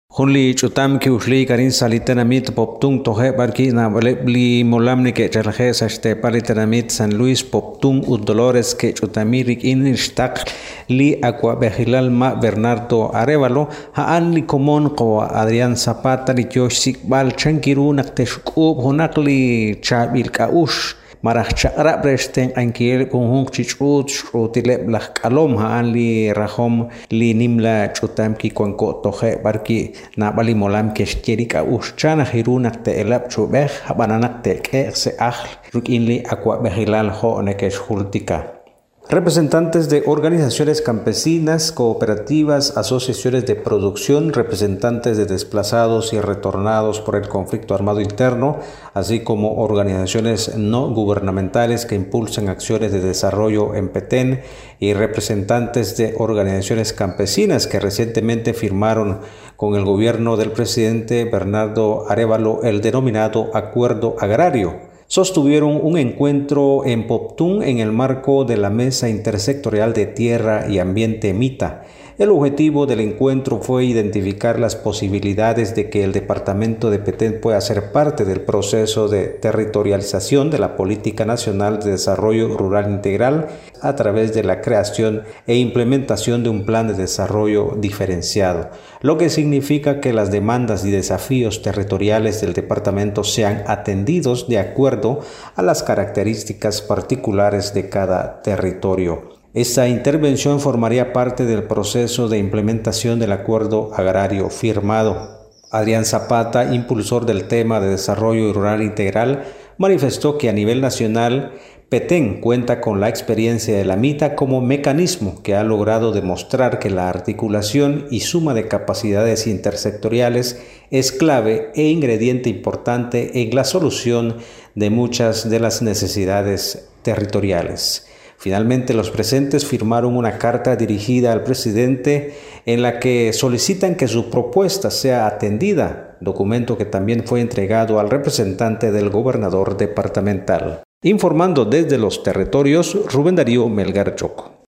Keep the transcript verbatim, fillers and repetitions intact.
Hunli chutam ki ushli karin salitenamit poptung toje barki na li molamni ke chalje saste palitenamit San Luis poptung ud Dolores ke chutamirik in shtak li aqua behilal ma Bernardo Arevalo ha an li komon ko Adrián Zapata li yoshik bal chankiru nakteshkub honakli chabil kaush marach chaqra presten ankiel kunhung chichut shrutileb lah kalom ha an li rahom li nimla chutam ki kwanko toje barki na bali molam ke shkeri kaush chana hirunak te elab chubeh habananak te ke se ahl rukin li aqua behilal ho nekesh hultika. Representantes de organizaciones campesinas, cooperativas, asociaciones de producción, representantes de desplazados y retornados por el conflicto armado interno, así como organizaciones no gubernamentales que impulsan acciones de desarrollo en Petén y representantes de organizaciones campesinas que recientemente firmaron con el gobierno del presidente Bernardo Arevalo el denominado Acuerdo Agrario, sostuvieron un encuentro en Poptún en el marco de la Mesa Intersectorial de Tierra y Ambiente MITA. El objetivo del encuentro fue identificar las posibilidades de que el departamento de Petén pueda ser parte del proceso de territorialización de la Política Nacional de Desarrollo Rural Integral a través de la creación e implementación de un plan de desarrollo diferenciado, lo que significa que las demandas y desafíos territoriales del departamento sean atendidos de acuerdo a las características particulares de cada territorio. Esta intervención formaría parte del proceso de implementación del acuerdo agrario firmado. Adrián Zapata, impulsor del tema de desarrollo rural integral, manifestó que a nivel nacional, Petén cuenta con la experiencia de la MITA como mecanismo que ha logrado demostrar que la articulación y suma de capacidades intersectoriales es clave e ingrediente importante en la solución de muchas de las necesidades territoriales. Finalmente, los presentes firmaron una carta dirigida al presidente en la que solicitan que su propuesta sea atendida, documento que también fue entregado al representante del gobernador departamental. Informando desde los territorios, Rubén Darío Melgar Choco.